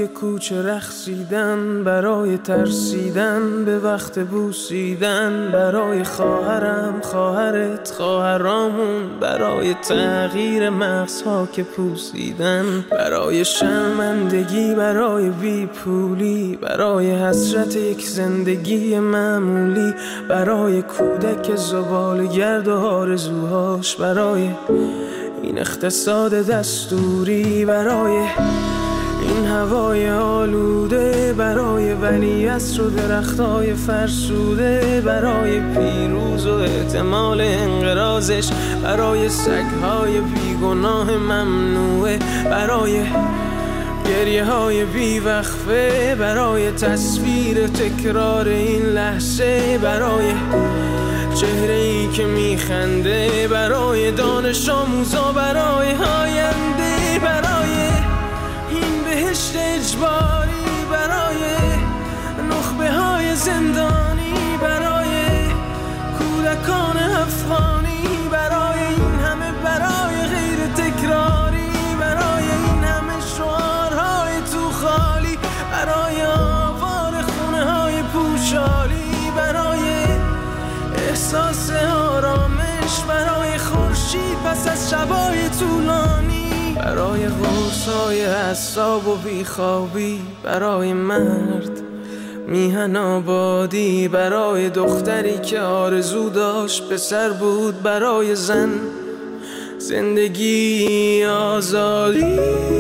کوچه رقصیدن، برای ترسیدن به وقت بوسیدن، برای خواهرم، خواهرت، خواهرامون، برای تغییر مغزها که پوسیدن، برای شرمندگی، برای بیپولی، برای حسرت یک زندگی معمولی، برای کودک زباله‌گرد و آرزوهاش، برای این اقتصاد دستوری، برای این هوای آلوده، برای ولیعصر و درختای فرسوده، برای پیروز و احتمال انقراضش، برای سگهای بیگناه ممنوعه، برای گریه های بیوقفه، برای تصویر تکرار این لحظه، برای چهره ای که میخنده، برای دانش آموزا، برای آینده، برای این بهشت اجباری، برای نخبه های زندانی، برای کودکان افغانی، برای این همه برای غیر تکراری، برای این همه شعارهای تو خالی، برای آوار خونه های پوشالی، برای احساس آرامش، برای خورشید پس از شبای طولانی، برای غوصای اعصاب و بیخوابی، برای مرد میهن آبادی، برای دختری که آرزو داشت پسر بود، برای زن زندگی آزادی،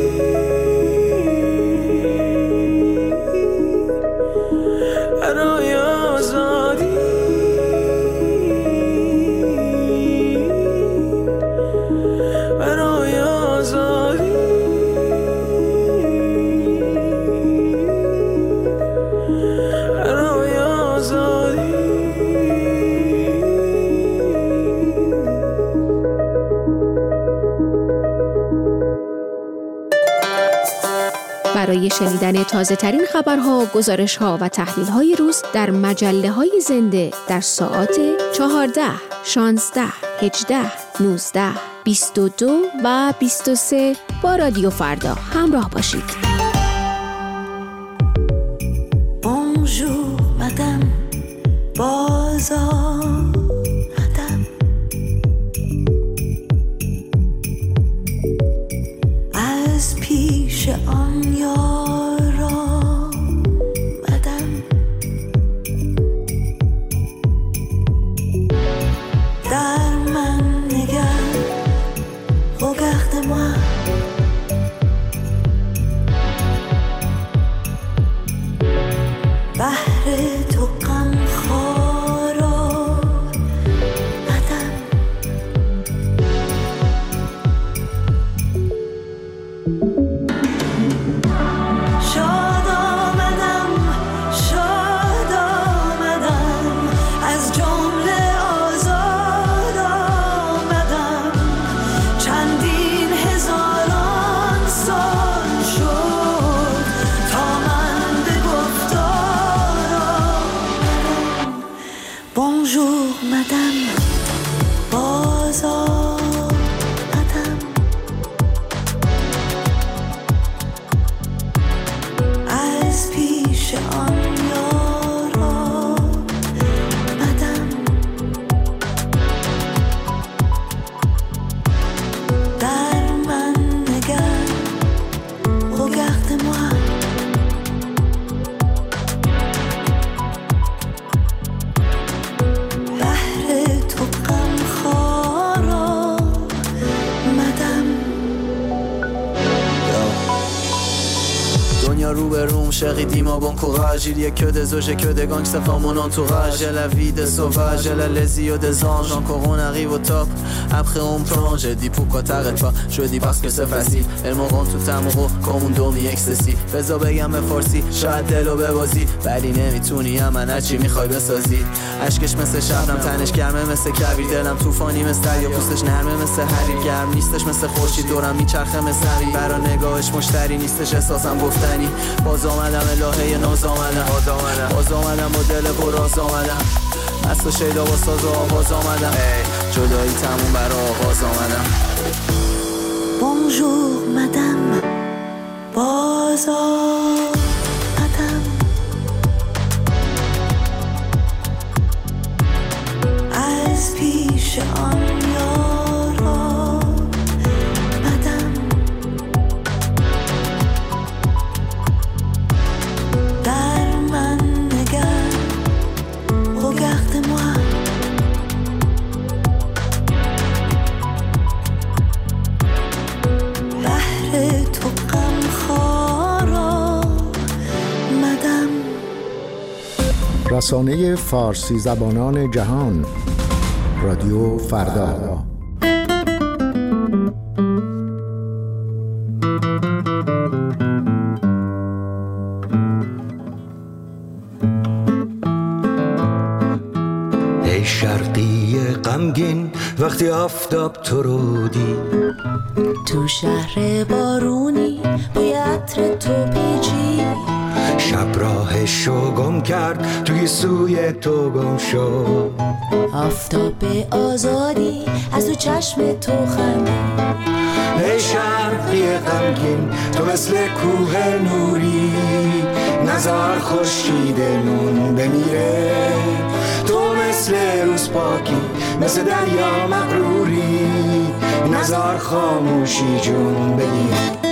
برای آزادی، برای آزادی، برای آزادی. برای شنیدن تازه ترین خبرها، گزارش‌ها و تحلیل‌های روز در مجله‌های زنده در ساعات 14، 16، 18، 19، 22 و 23 با رادیو فردا همراه باشید. Bonjour madame, بازار madame. از پیش آن یارا madame. در من نگر regarde-moi. بحر تو غم خارا مدم. شاد آمدم، شاد آمدم، از جمله آزاد آمدم. چندین هزاران سال شد تا من به گفتار آمدم. Bonjour madame, بازار مدم. از پیش آن یارا مدم. در من نگر regarde-moi. بحر تو غم خارا مدم. Dogna ruberum, chérie, dis-moi bon courage. Il y a que des eaux, j'ai que des gangs, ça forme mon entourage. J'ai la vie des sauvages, j'ai la les yeux des anges. Encore on arrive au top, après on plonge. J'ai dit pourquoi t'arrêtes pas, je dis parce que c'est facile. Elles me rendent tout amoureux comme un dormi excessif. بذار بگم به فارسی شاید دلو ببازی، ولی نمیتونی من هرچی میخوای بسازی. عشقش مثل شبنم، تنش گرمه مثل کبیر، دلم طوفانی مثل دریا، پوستش نرمه مثل حریر، گرم نیستش مثل خورشید، دورم میچرخه مثل حریر. برا نگاهش مشتری نیستش، احساسم گفتنی. باز آمدم الهه ناز آمدم، باز آمدم با دل پراز آمدم، مست و شیدا با ساز و آواز آمدم. جدایی تموم برا آغاز آمدم. Bonjour madame, باز آمدم از پیش آن یارا بدم در من نگر regarde-moi بهر تو غمخوارا مدم. رسانه فارسی زبانان جهان، رادیو فردا. ای شرقی غمگین وقتی آفتاب تو رو دید، تو شهر بارونی بوی عطر تو پیچی، شب راهشو گم کرد توی سوی تو گم شد، آفتاب آزادی از تو چشم تو خندید. ای شرقی غمگین تو مثل کوه نوری، نزار خورشیدمون بمیره، تو مثل روز پاکی مثل دریا مغروری، نزار خاموشی جون بگیر.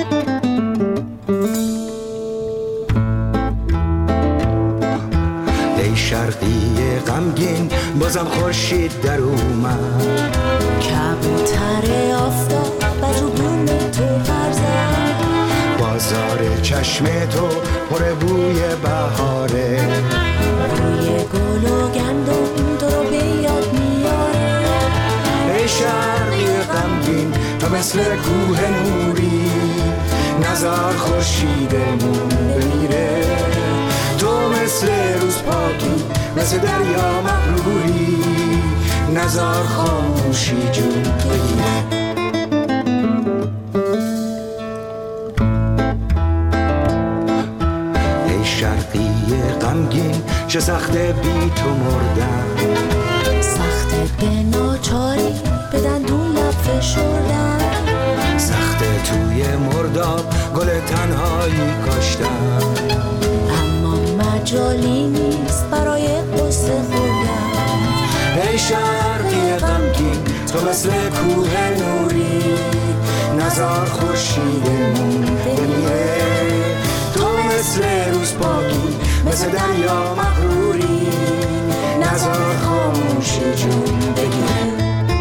ای شرقی غمگین بازم خورشید در اومد، کبوتر آفتاب بر رو بوم تو پر زد، بازار چشم تو پر بوی بهاره، بوی گل و گندم تو رو به یاد میاره. ای شرقی غمگین تو مثل کوه نوری، نزار خورشیدمون بمیره، تو مثل روز پاکی مثل دریا مغروری، نزار خاموشی جون بگیره. ای شرقی غمگین چه سخته بی تو مردن، سخته به ناچاری به دندون لب فشردن، سخته توی مرداب گل تنهایی کاشتن، اما مجالی نیست برای قصه خوردن. ای شرقی غمگین تو مثل کوه نوری، نزار خورشیدمون بمیره، تو مثل روز پاکی مثل دریا مغروری، نزار خاموشی جون بگیره.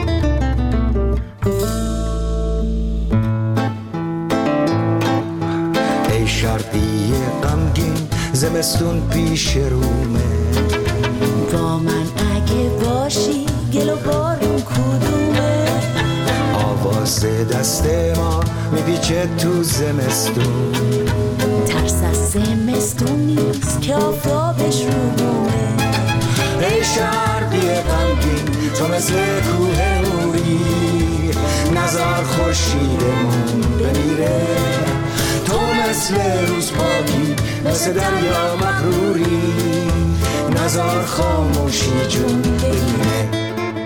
ای شرقی غمگین زمستون پیش رومه، با من اگه باشی گل و بارون کدومه، آواز دست ما میپیچه تو زمستون، ترس از زمستون نیست که آفتابش رو بومه. ای شرقی غمگین تو مثل کوه نوری، نزار خورشیدمون بمیره، تو مثل روز پاکی مثل دریا مغروری، نزار خاموشی جون بگیره.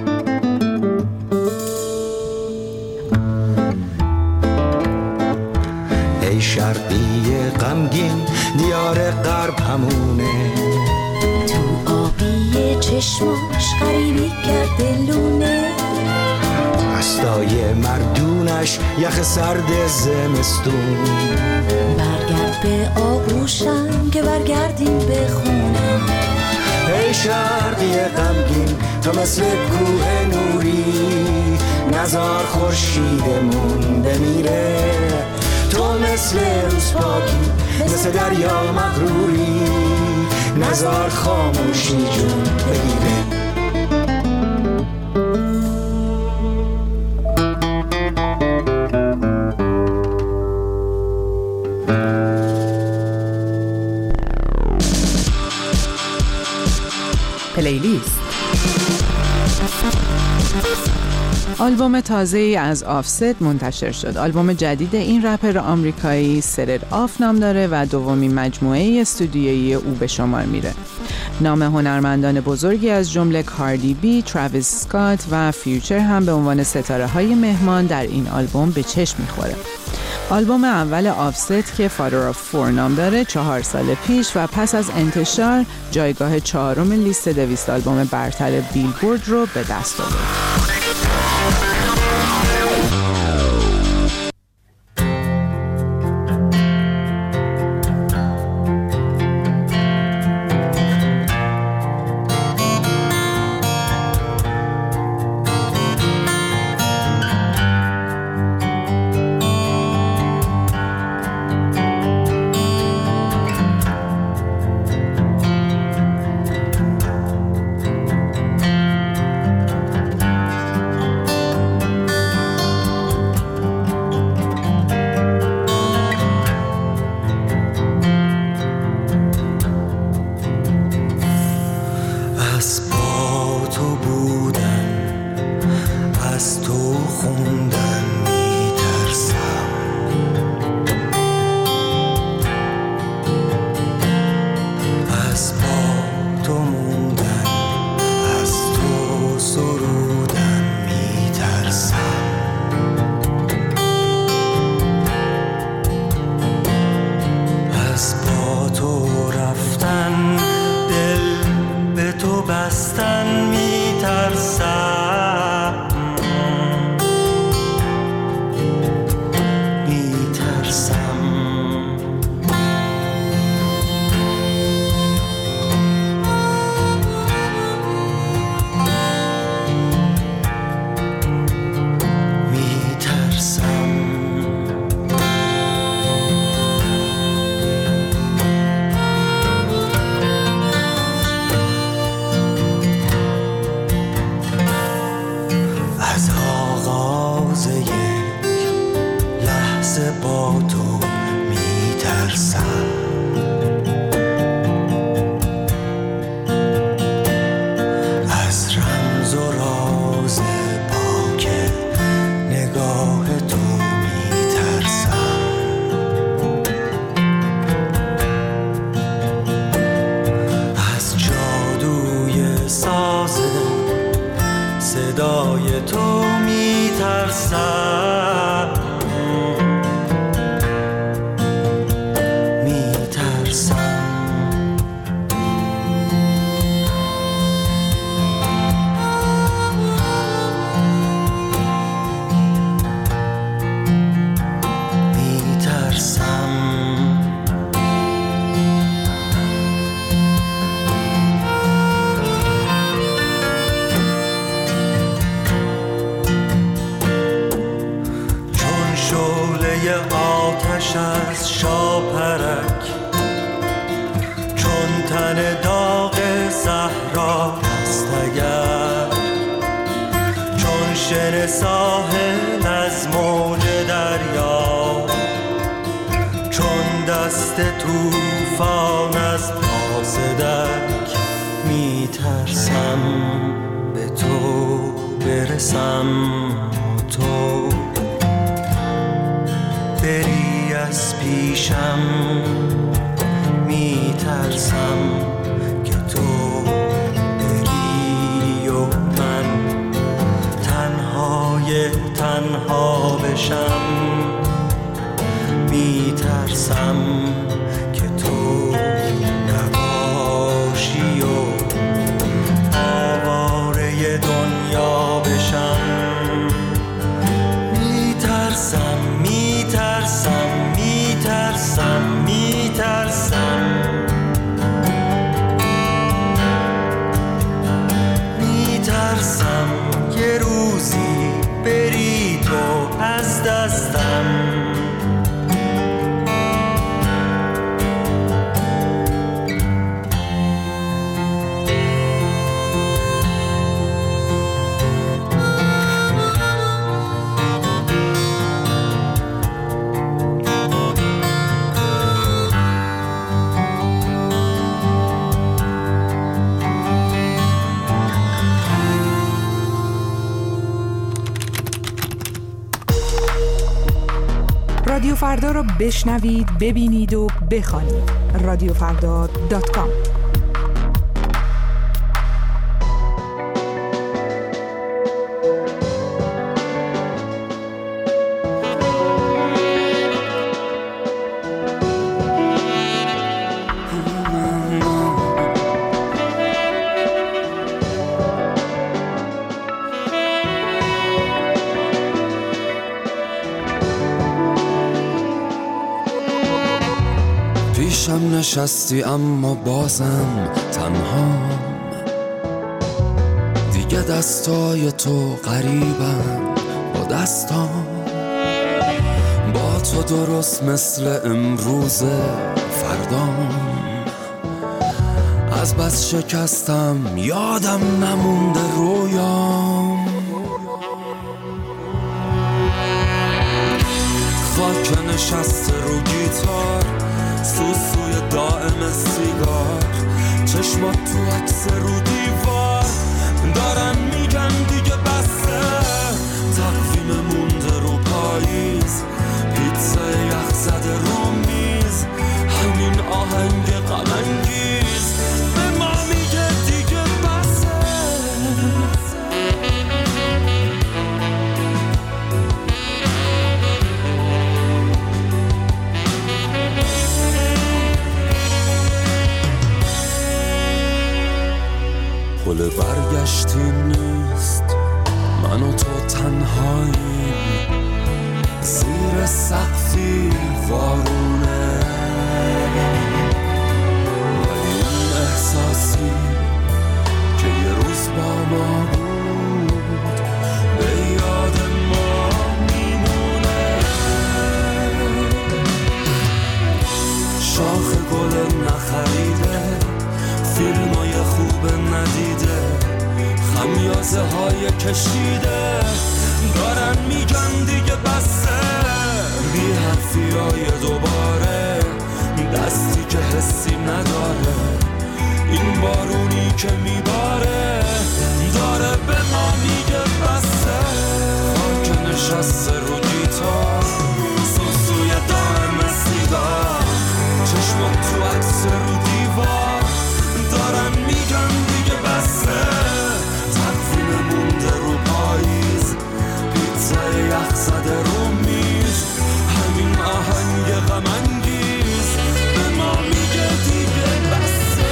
ای شرقی غمگین دیار غرب همونه، تو آبی چشماش غریبی کرده لونه، دستای مردونش یخ سرد زمستون، برگرد به آغوشم که برگردیم به خونه. ای شرقی غمگین تو مثل کوه نوری، نزار خورشیدمون بمیره، تو مثل روز پاکی مثل دریا مغروری، نزار خاموشی جون بگیره. پلیلیست. آلبوم تازه‌ای از آفست منتشر شد. آلبوم جدید این رپر آمریکایی سرد آف نام داره و دومین مجموعه استودیویی او به شمار میره. نام هنرمندان بزرگی از جمله کاردی بی، تراویس اسکات و فیوچر هم به عنوان ستاره‌های مهمان در این آلبوم به چشم میخوره. آلبوم اول آفست که فادر آف فور نام داره 4 سال پیش و پس از انتشار جایگاه 4 لیست 200 آلبوم برتر بیلبورد رو به دست آورد. صدای تو میترسم، میترسم. آتش از شاپرک، چون تن داغ صحرا است اگر، چون شن ساحل از موج دریا، چون دست طوفان از پاسدک. میترسم به تو برسم، تو بری از پیشم. میترسم که تو بری و من تنهای تنها بشم. میترسم که تو نباشی و آواره دنیا بشم. میترسم، میترسم، میترسم، میترسم. میترسم یه روزی بری تو از دستم. رادیو فردا رو بشنوید، ببینید و بخوانید. رادیوفردا.com. نشستی اما بازم تنها، دیگه دستای تو قریبن با دستام، با تو درست مثل امروز فردام. از بس شکستم یادم نمونده رویام، خاک نشسته رو گیتار، سوسوی دائم سیگار، چشمات تو عکس رو دیوار، دارن میگن دیگه بسته، تقویم مونده رو پاییز، پیتزا یخ زده رو میز، همین آهنگ غم انگیز به ما میگه دیگه بسه. پل برگشتی نیست، من و تو تنهاییم، زیر سقفی وارونه، ولی اون احساسی که یه روز با ما بود به یاد ما میمونه. شاخ گل نخریده، فیلمای خوب ندیده، خمیازه های کشیده، دارن میگن دیگه بسه، بی حرفی های دوباره، دستی که حسی نداره، این بارونی که میباره داره به ما میگه بسه. خاک نشسته رو گیتار، سوسوی دائم سیگار، چشمات تو عکس رو دیوار، دارن میگن دیگه بسه، تقویم مونده رو پاییز، پیتزا یخ زده رو میز، همین آهنگ غم انگیز به ما میگه دیگه بسه.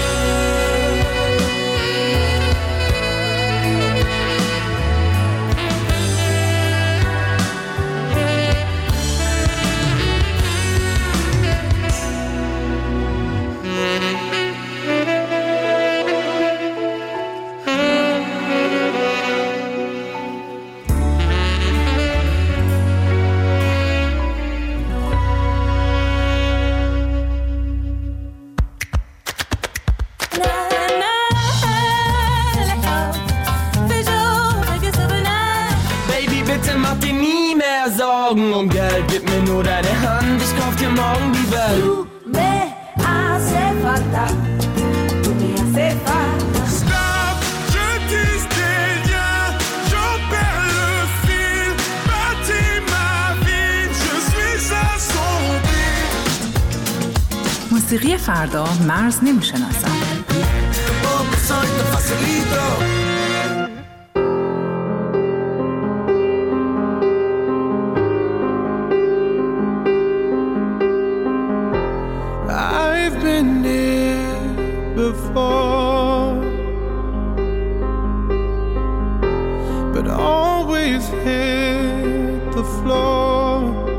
Um Geld, gib mir nur deine Hand, ich kauf dir morgen die Welt. Tu me hace falta, tu me hace falta. Stop, je tisse des liens, j'en perds le fil, bâtis ma vie, je suis assombri. موسیقی فردا مرز نمیشناسد. Been here before, but always hit the floor.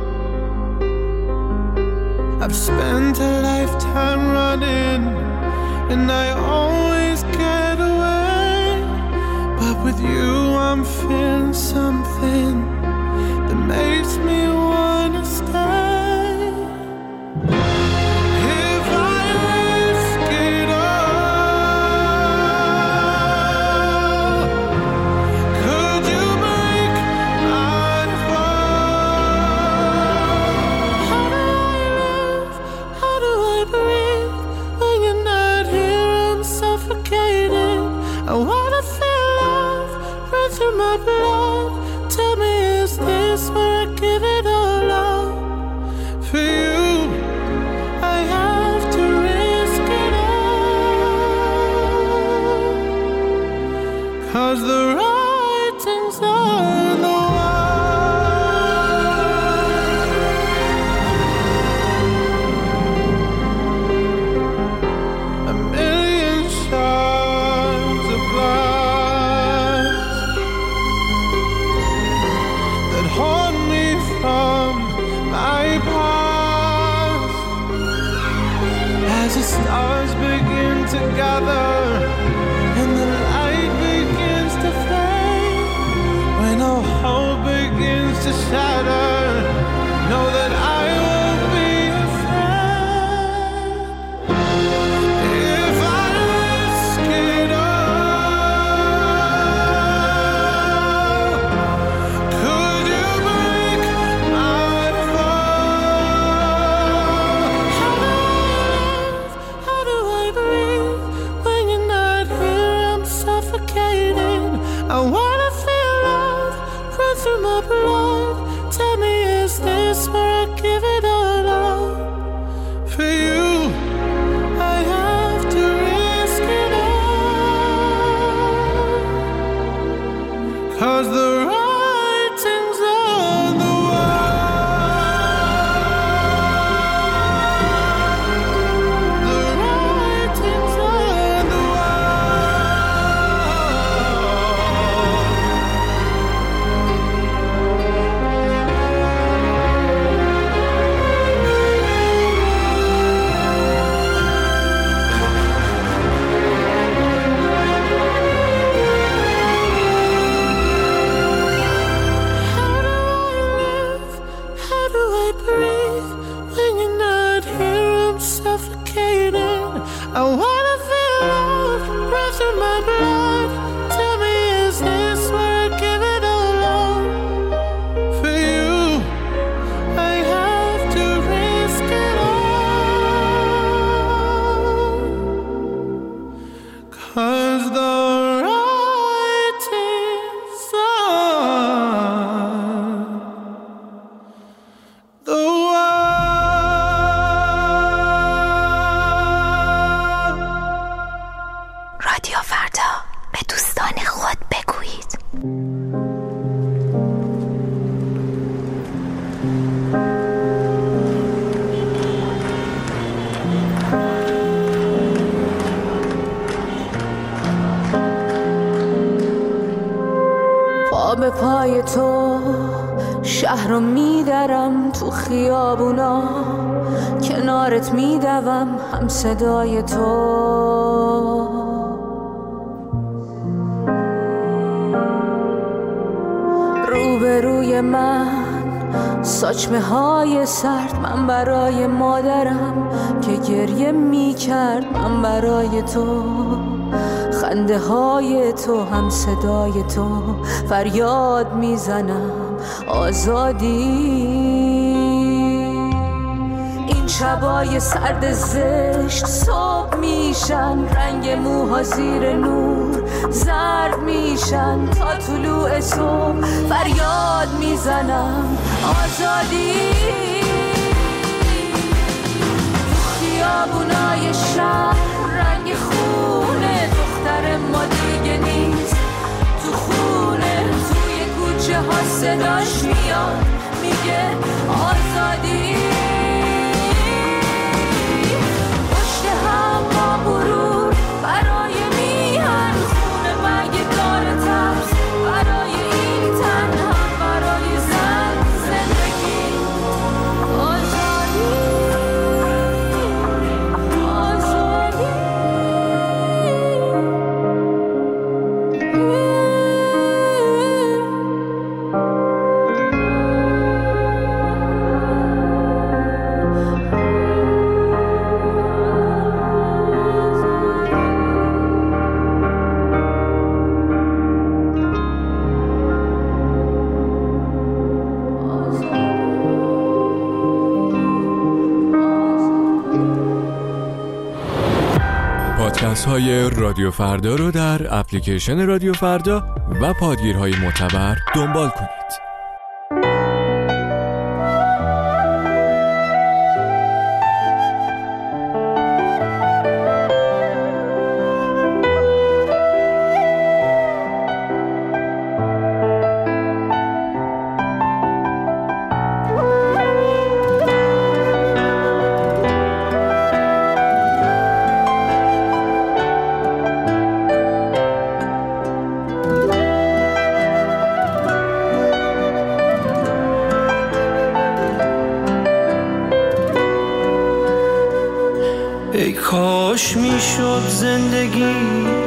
I've spent a lifetime running, and I always get away, but with you I'm feeling something that makes me wanna stay. I wanna feel love run through my blood. Tell me, is this where I give it all up? For you, I have to risk it all, 'cause the writing's on the wall. A million shards of glass that haunt me from my past. to shatter, know that I won't be afraid. If I risk it all, could you break my fall? How do I breathe when you're not here? I'm suffocating. I wanna feel love run through my blood. Tell me, is this where I give it all up? For you, I have to risk it all. 'Cause the writing's on the wall. The writing's on the How do I breathe when you're not here? I'm suffocating. I wanna feel love run through my blood. Tell me, is this where I give it all up? For you, I have to risk it all. 'Cause the writing's on the wall. رادیو فردا، به دوستان خود بگویید. پا به پای تو شهر رو میدرم، تو خیابونا کنارت میدوم، هم صدای تو. روبروی من ساچمه های سرد، من برای مادرم که گریه میکرد، من برای تو. خنده های تو، هم صدای تو، فریاد میزنم آزادی. این شبای سرد زشت صبح میشن، رنگ موها زیر نور زرد میشن، تا طلوع صبح فریاد میزنم آزادی. خیابونای شهر رنگ خونه، دختر ما دیگه نیست تو خونه، توی کوچه ها صداش میاد میگه آزادی. پشت هم با غرور برای میهن، خونه مگه کار ترس برای این تن، هم برای زن زندگی. آزادی آزادی. پادکست های رادیو فردا رو در اپلیکیشن رادیو فردا و پادگیرهای معتبر دنبال کنید. ای کاش میشد زندگی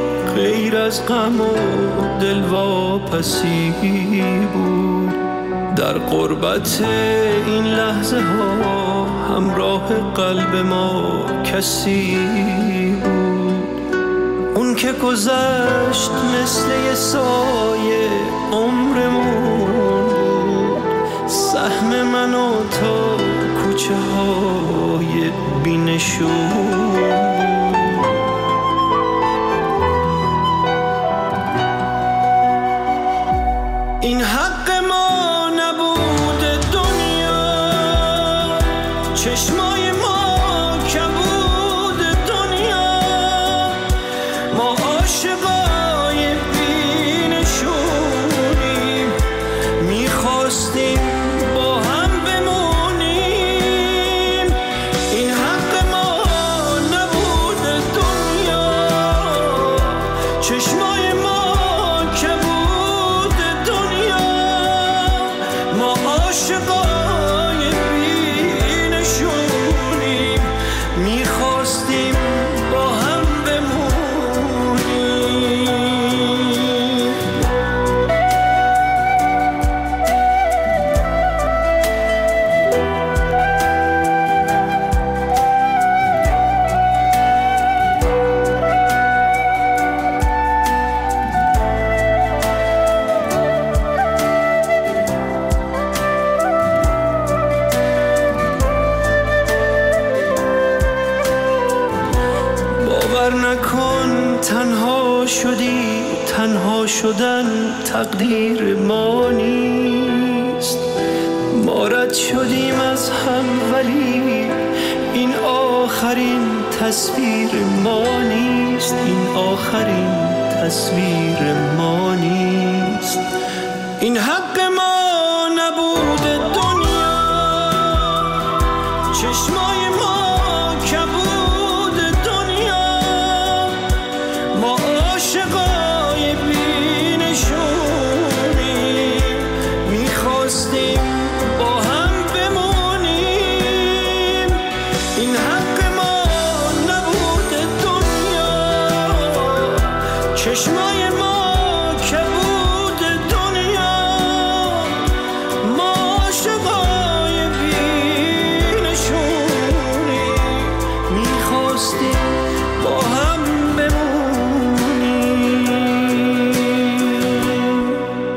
غیر از غم و دلواپسی بود، در قربت این لحظه ها همراه قلب ما کسی بود، اون که گذشت مثل یه سایه عمرمون بود، سهم من و تا کوچه های بینشون. این حق ما نبود دنیا، چشمای ما کبود دنیا، ما عاشقای بینشونیم، میخواستیم با هم بمونیم. این حق ما نبود دنیا، چشمای ما کبود دنیا، ما عاشقای بینشونیم، میخواستیم با هم بمونیم. باور نکن تنها شدی، تنها شدن تقدیر ما نیست، ما رد شدیم از هم ولی این آخرین تصویر ما نیست، این آخرین تصویر ما نیست. این حق ما نبود دنیا، چشمای ما کبود دنیا، ما عاشقای بینشونیم، میخواستیم با هم بمونیم. این حق ما نبود دنیا، چشمای ما کبود دنیا، ما عاشقای بینشونیم، میخواستیم با هم بمونیم.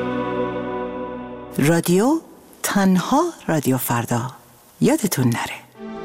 رادیو تنها رادیو فردا، یادتون نره.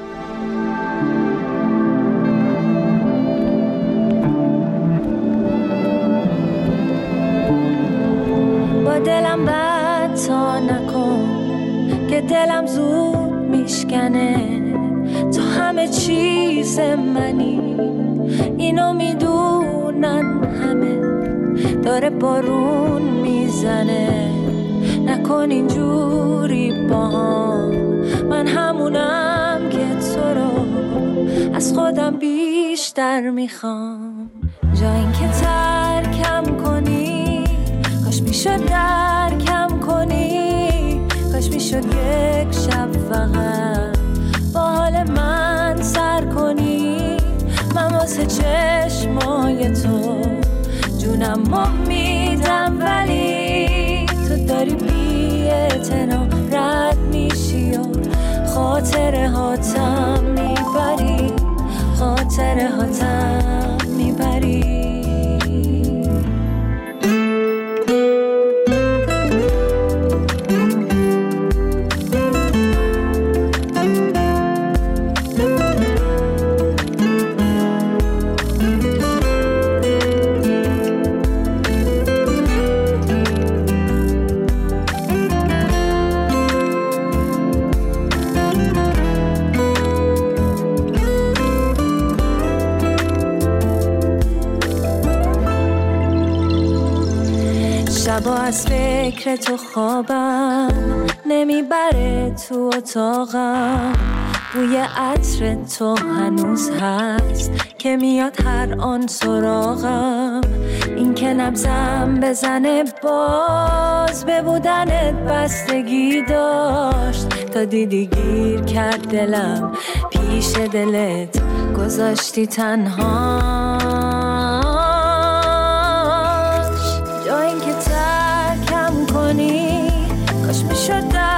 با دلم بد تا نکن که دلم زود میشکنه، تو همه چیز منی، اینو میدونن همه، داره بارون میزنه، نکن اینجوری با هم، من همونم که تو رو از خودم بیشتر میخوام. جا این که ترکم کنی، کاش میشد درکم کنی، کاش میشد یک شب فقط با حال من سر کنی. من واسه چشمای تو جونم میدم، ولی تو داری بی اعتنا رد میشی و خاطره هاتم میبری، خاطره هاتم میبری. شبا از فکر تو خوابم نمیبره، تو اتاقم بوی عطر تو هنوز هست که میاد هر آن سراغم. این که نبضم بزنه باز به بودنت بستگی داشت، تا دیدی گیر کرد دلم پیش دلت گذاشتی تنهاش. جا این که ترکم کنی، کاش میشد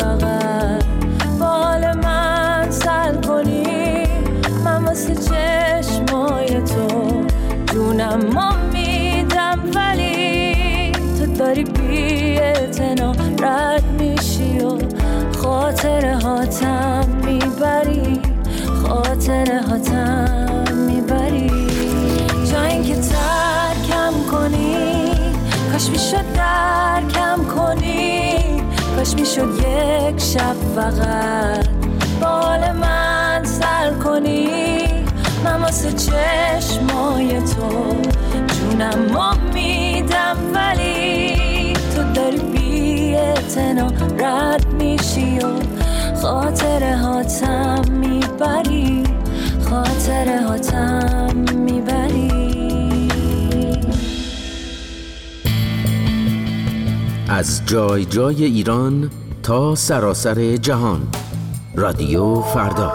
فقط بال من سر کنی، من واسه چشمای تو جونم ما میدم، ولی تو داری بی اعتنا رد میشی و خاطره هاتم میبری، خاطره هاتم میبری. جا اینکه ترکم کنی کاش میشد درکم کنی، کاش میشد یک شب فقط بال من سر کنی، من واسه چشمای تو جونم ما میدم، ولی تو داری بی اعتنا رد میشی و خاطره هاتم میبری، خاطره هاتم میبری. از جای جای ایران تا سراسر جهان، رادیو فردا.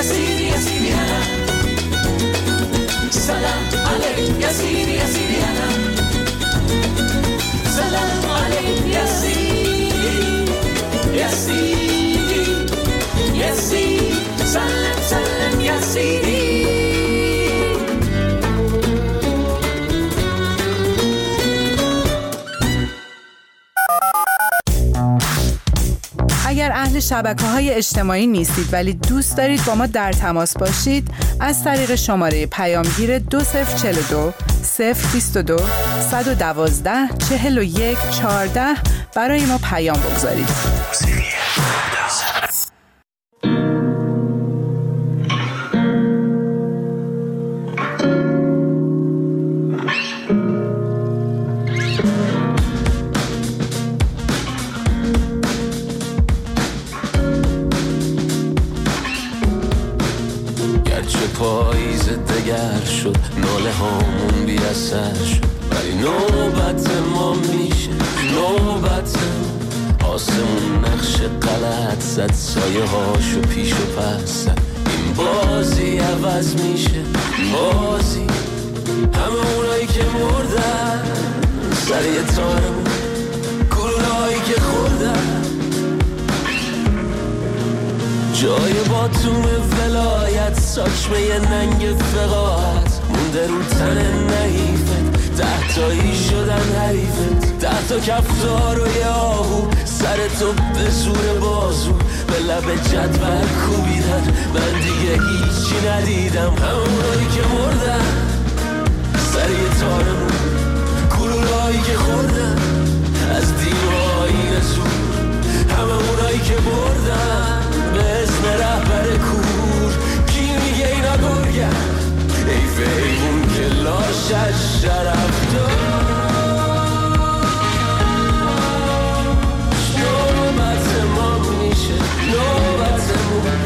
سیدی یا سیدی انا سلام علیک یا سیدی یا سیدی انا سلام علیک یا سیدی یا سیدی یا سیدی سلام سلام یا سیدی. اگر اهل شبکه‌های اجتماعی نیستید ولی دوست دارید با ما در تماس باشید، از طریق شماره پیامگیر 2042 022 112 41 14 برای ما پیام بگذارید. پاییز دگر شد، ناله هامون بی اثر شد، ولی نوبت ما میشه، نوبت آسمون نقش غلط زد، سایه هاشو پیش و پس زد، این بازی عوض میشه، بازی همه اونایی که مردن سر یه تارمون، گلولایی که خوردن جای باتوم ولایت، ساچمه ننگ فقاعت مونده رو تن نحیفت، 10 تایی شدن حریفت، 10 تا کفتار و یه آهو سر تو به زور بازو به لب جدول کوبیدن، من دیگه هیچی ندیدم، همونایی که مردن سر یه تارمون، گلولایی که خوردن از دین و آیین زور، همه اونایی که بردن به اسم رهبر کور، کی میگه اینا گرگن، حیف حیوون که لاشش شرف داشت، نوبت ما میشه، نوبتمون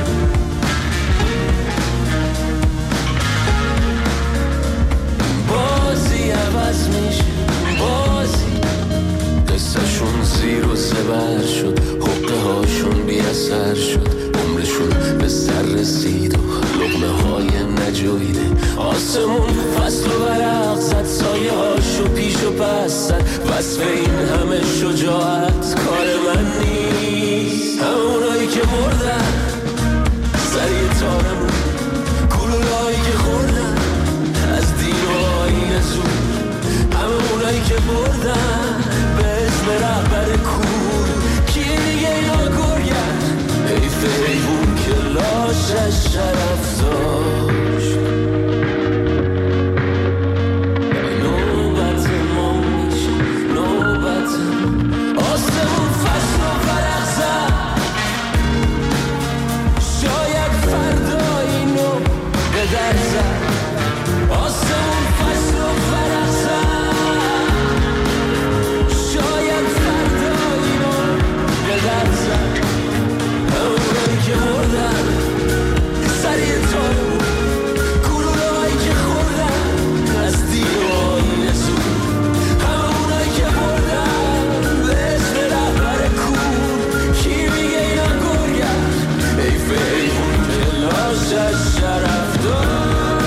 بازی عوض میشه، بازی قصهشون زیر و زبر شد، حقه هاشون بی اثر شد، عمرشون به سر رسید و لقمه های نجویده، آسمون فصل و ورق زد، سایه هاشو پیش و پس زد، وصف این همه شجاعت کار من نیست، همونایی که مردن سر یه تارمون، گلولایی که خوردن از دین و آیین زور، همونایی که بردن به اسم رهبر کور، کی دیگه اینا گرگن، حیف حیوون که لاشش شرف داشت، نوبت ما میشه، نوبت آسمون فصل و ورق زد، شاید فردا اینو به در زد، آسمون فصل و ورق زد، شاید فردا اینو به در زد، همونایی که مردن سر یه تارمون، گلولایی که خوردن از دین و آیین زور، همونایی که مردن به اسم رهبر کور، کی میگه اینا گرگن، حیف حیوون که لاشش شرف داشت.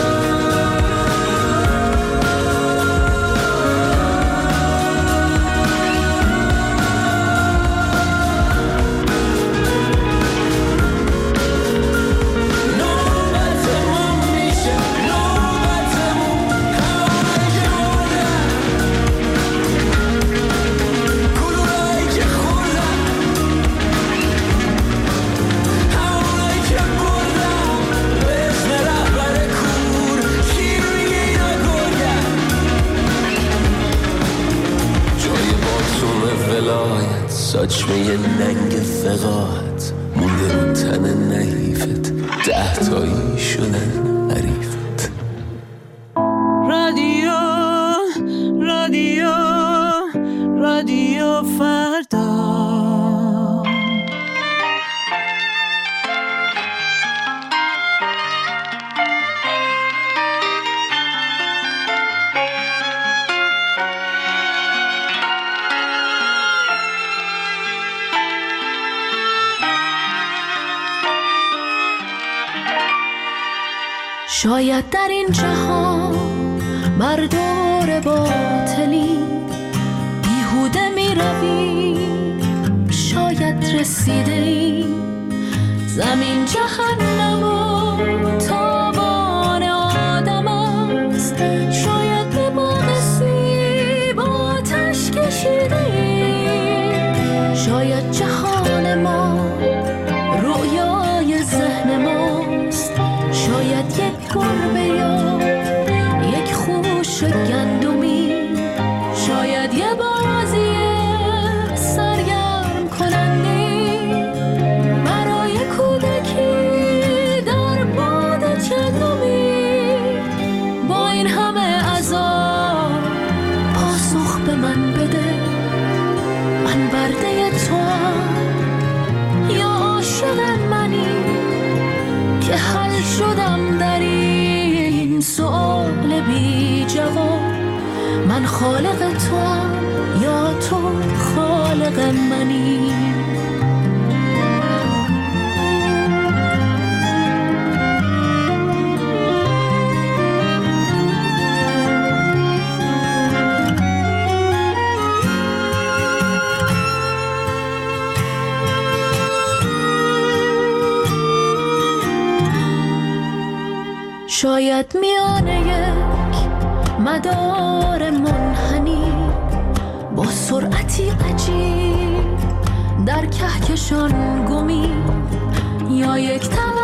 ساچمه ننگ فقاعت مونده رو تن نحیفت، 10 تایی شدن حریفت. رادیو رادیو رادیو فردا. شاید در این جهان بر دور باطلی بیهوده می روی، شاید رسیده ای زمین جهنم و تاوان آدم است، شاید به باغ سیب آتش کشیده ای، شاید جهان ما رویای ذهن ماست، شاید یک گربه یا یک خوش گندمی، شاید یه بازی سرگرم کننده برای کودکی در باد چندمی. با این همه عذاب پاسخ به من بده، من برده توام یا عاشق منی که حل شدم در این سؤال بی جواب. من خالق توام یا تو خالق منی؟ شاید میانه یک مدار منحنی با سرعتی عجیب در کهکشان گمی، یا یک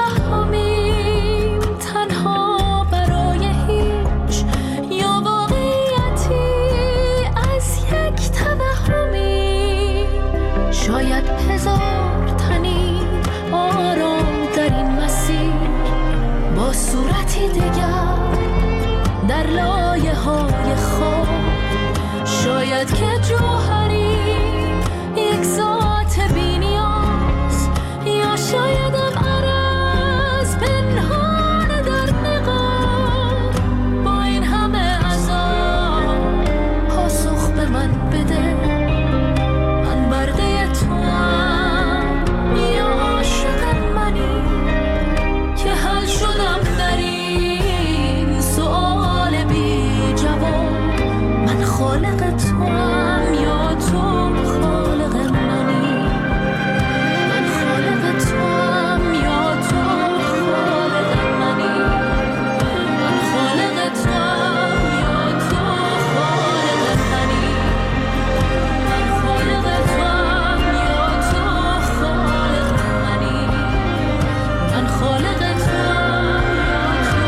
توهمی تنها برای هیچ، یا واقعیتی از یک توهمی. شاید هزار تنی آرام در این مسیر با صورتی دیگر در لایه های خواب، شاید که جوهری یک ذات بی نیاز، یا شایدم عرض پنهان در نقاب. با این همه عذاب پاسخ به من بده، من برده توام یا عاشق منی که حل شدم در این سؤال بی جواب. من خالق توام یا تو خالق منی؟ من خالق توام یا تو خالق منی؟ من خالق توام یا تو خالق منی؟ من خالق توام یا تو خالق منی؟ من خالق توام یا تو.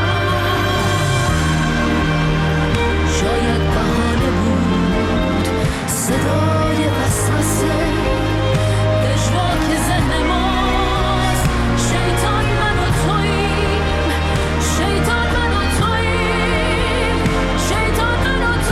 شاید بهانه بود صدای وسوسه، پژواک ذهن ماست، شیطان من و توییم، شیطان من و توییم، شیطان من و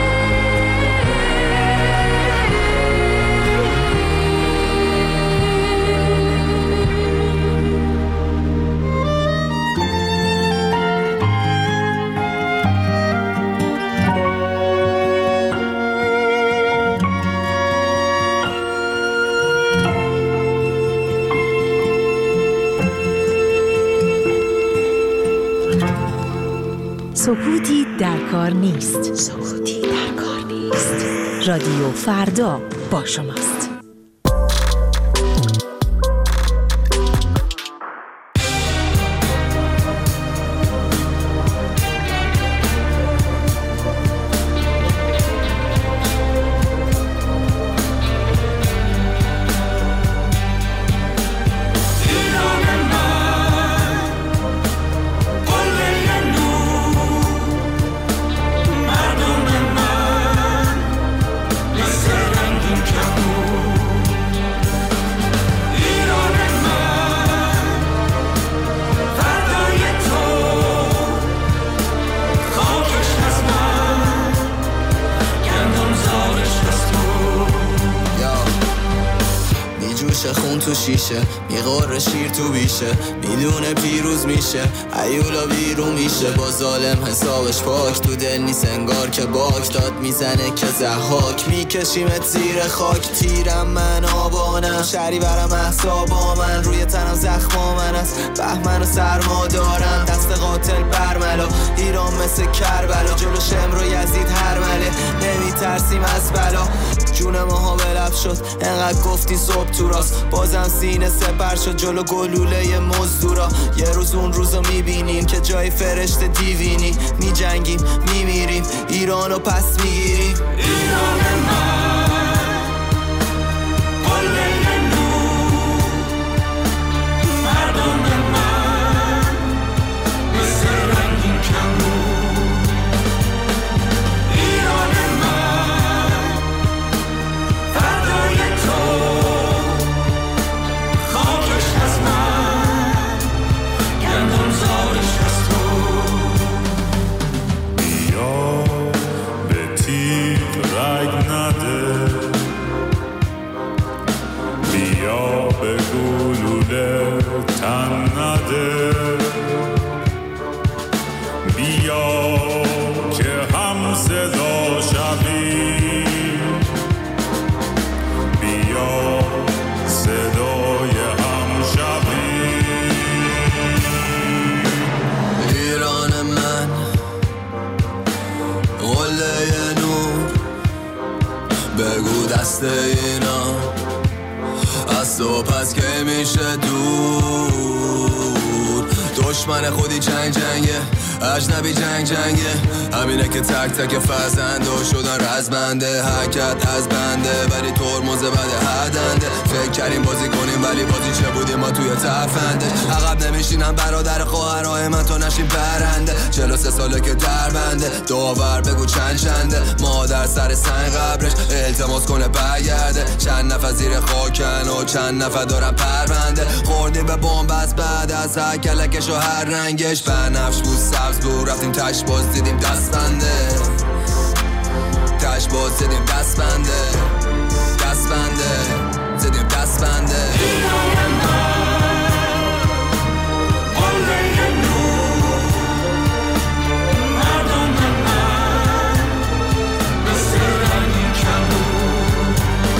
سکوتی در کار نیست. سکوتی در کار نیست. رادیو فردا با شماست. خون تو شیشه، میغور شیر تو بیشه، میدونه پیروز میشه، ایولا بیرون میشه، با ظالم حسابش پاک، تو دل نیست انگار که باک داد میزنه که زحاک، میکشیمت زیر خاک، تیرم من آبانم، شری برم احسابا من، روی تنم زخما من است، بهمن و سرما دارم، دست قاتل مثل کربلا، جلو شمر و یزید هرمله، نمی ترسیم از بلا. جون ماها به لب شد انقدر گفتی صبح تو راست، بازم سینه سپر شد جلو گلوله مزدورا. یه روز اون روزو میبینیم که جای فرشته دیوینی، میجنگیم میمیریم ایرانو پس میگیریم. ایران من قله نور، مردم من مثل رنگین کمون. ایران من فردای تو، خاکش از من، گندم زارش از تو. بیا به تیغ رگ نده، بیا به گلوله تن نده، بیا که هم صدا شوی، بیا صدای هم شوی. ایران من قله نور، بگو دست اینا از تو پس که میشه دور. دشمن خودی جنگ جنگه، اجنبی جنگ جنگه، همینه که تک تک فرزنده شدن رزمنده. حرکت از بنده ولی ترمز بده هدنده، فکر کردیم بازی کنیم ولی بازی چه بودیم ما توی تفنده. عقب نمیشینم برادر خواهرای من تو نشیم برنده، 43 ساله که در بنده، داور بگو چند چنده. مادر سر سنگ قبرش التماس کنه برگرده، چند نفر زیر خاکن و چند نفر دارن پرونده. خوردیم به بمب از بعد از هر کلکش و هر رنگش، بنفش بود سبز بود رفتیم تش باز دیدیم دست بنده، تش باز دیدیم دست بنده، دست بنده دیدیم دست بنده. ایران من قله نور، مردم من مثل رنگین کمون.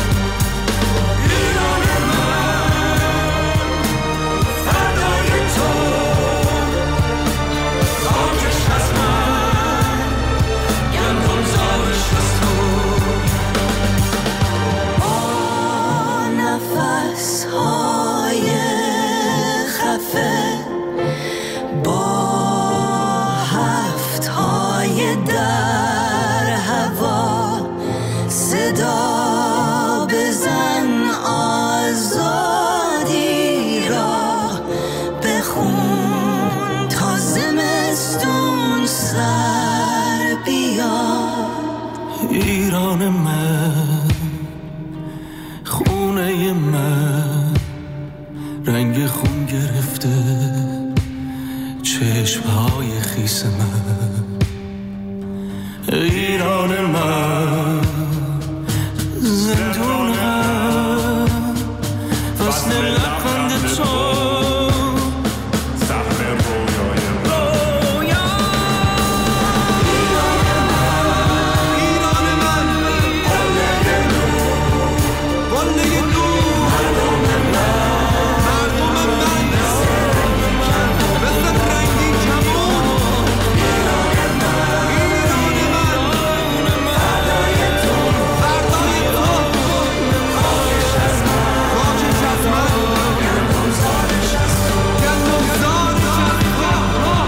ایران من فردای تو، خاکش از من، گندم زارش از تو. نفس های خفه با هفت های در هوا، صدا بزن آزادی را بخون تا زمستون سر بیا. ایران من خونه من رنگ خون گرفته، چشمهای خیس من. ایران من زندون من، وصل لبخند تو، سهم رویای من. ایران من قله نور، قله نور، مردم من مثل رنگین کمون. ایران من فردای تو، خاکش از من، گندم زارش از تو، گندم زارش از تو.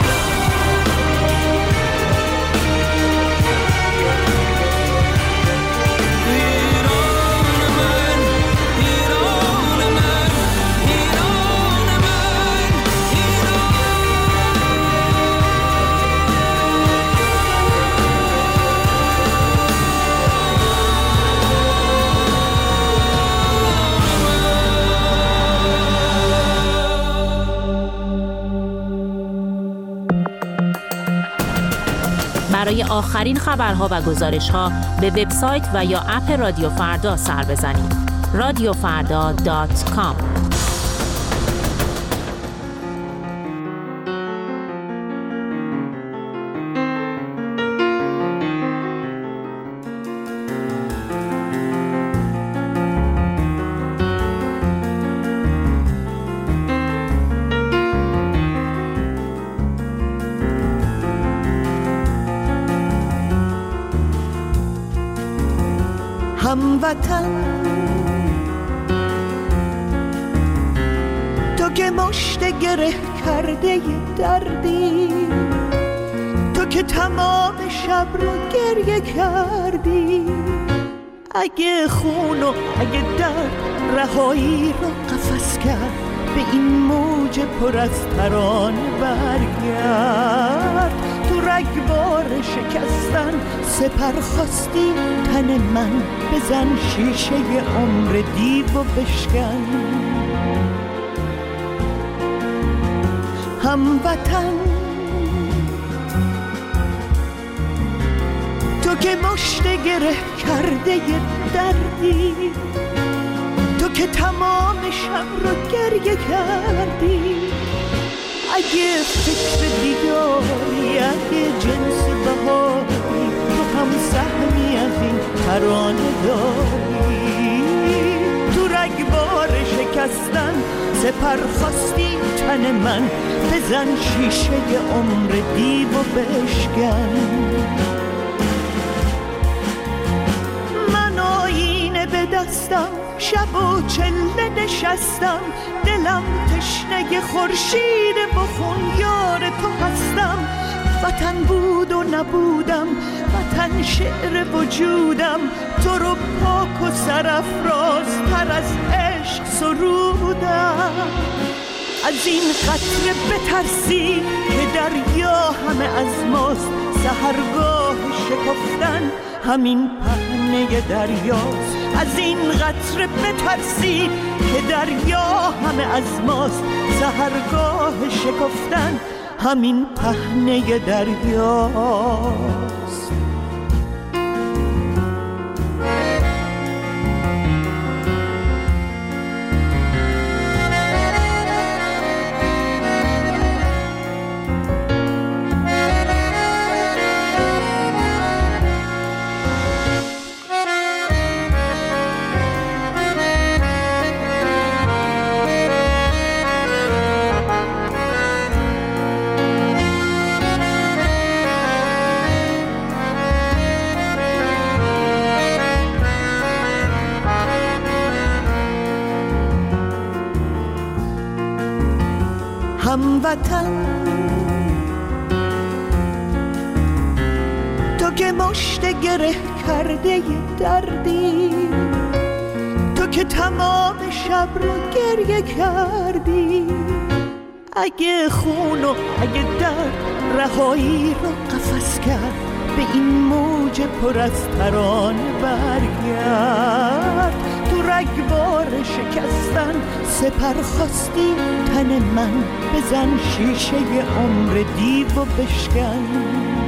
برای آخرین خبرها و گزارش‌ها به وبسایت و یا اپ رادیو فردا سر بزنید. radiofarda.com. هموطن تو که مشت گره کرده دردی، تو که تمام شب رو گریه کردی، اگه خون و اگه درد رهایی رو قفس کرد، به این موج پر از ترانه برگرد. تو رگبار شکستن سپر خواستی تن من، بزن شیشه عمر دیو و بشکن. هموطن تو که مشت گره کرده دردی، تو که تمام شب رو گریه کردی، اگه فکر دیداری، اگه جنس بهاری، تو هم سهمی از این ترانه داری. تو رگبار شکستن سپر خواستی تن من، بزن شیشه عمر دیو و بشکن. من آینه به دستم، شب و چله نشستم، دلم تشنه خورشید بخون یار تو هستم. وطن بود و نبودم، وطن شعر وجودم، تو رو پاک و سرافراز تر از عشق سرودم. از این قطره بترسی که دریا همه از ماست، سحرگاه شکفتن همین پهنه دریاست. از این قطره بترسی که دریا همه از ماست، سحرگاه شکفتن همین پهنه دریاست. هموطن تو که مشت گره کرده دردی، تو که تمام شب رو گریه کردی، اگه خون و اگه درد رهایی رو قفس کرد، به این موج پر از ترانه برگرد. تو رگبار شکستن سپر خواستی تن من، بزن شیشه عمر دیو و بشکن.